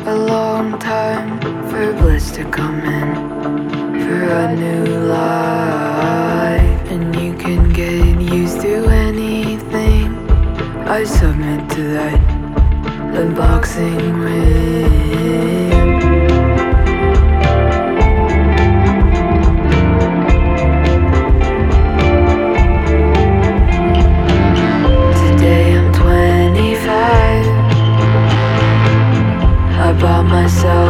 a long time for bliss to come in, for a new life. And you can get used to anything. I submit to that, the boxing ring. Today I'm 25. I bought myself